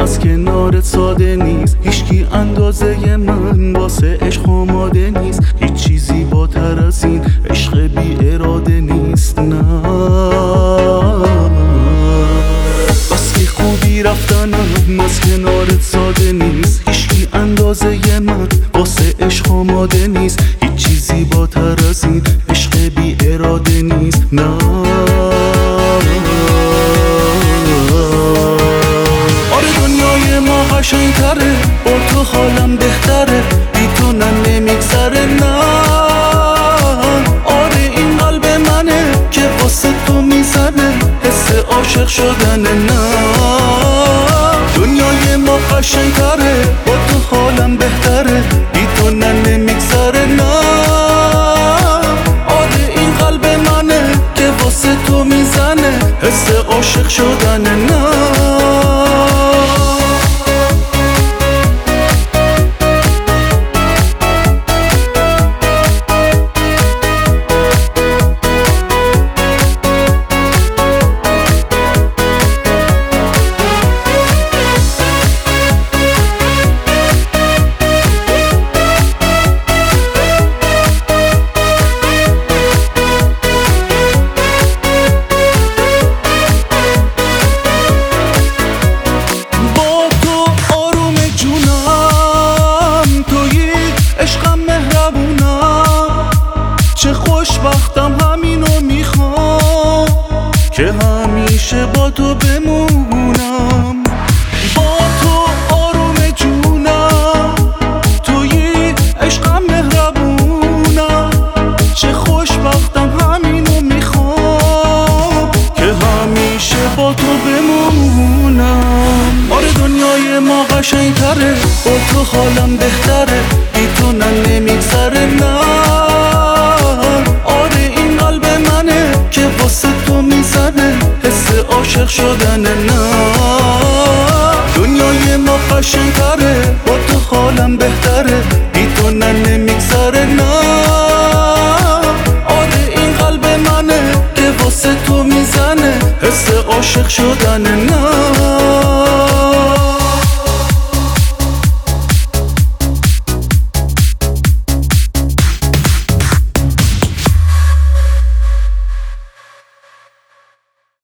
از کنارت ساده نیست، هیچکی اندازه من واسه عشق آماده نیست. هیچ چیزی بالاتر از این عشق بی اراده نیست. نه بس که خوبی رفتنم از کنارت ساده نیست، هیچکی اندازه من واسه عشق آماده نیست. هیچ چیزی بالاتر از این عشق بی اراده نیست. نه آره دنیای ما قشنگ‌تره، با تو حالم بهتره، بی تو نمیگذره. نه آره این قلب منه که واسه تو میزنه، حس عاشق شدنه. نه دنیای ما قشنگ‌تره، با تو حالم بهتره، بی تو نمیگذره. نه آره این قلب منه که واسه تو میزنه، حس عاشق شدنه. نه چه خوشبختم، همینو میخوام که همیشه با تو بمونم. با تو آروم جونم، توی عشقم مهربونم. چه خوشبختم، همینو میخوام که همیشه با تو بمونم. آره دنیای ما قشنگ‌تره، با تو حالم بهتره، بی تو نمیگذره. نه عاشق شدنه. نه دنیای ما قشنگ‌تره، با تو حالم بهتره، بی تو نمیگذره. نه آره این قلب منه که واسه تو میزنه، حس عاشق شدنه. نه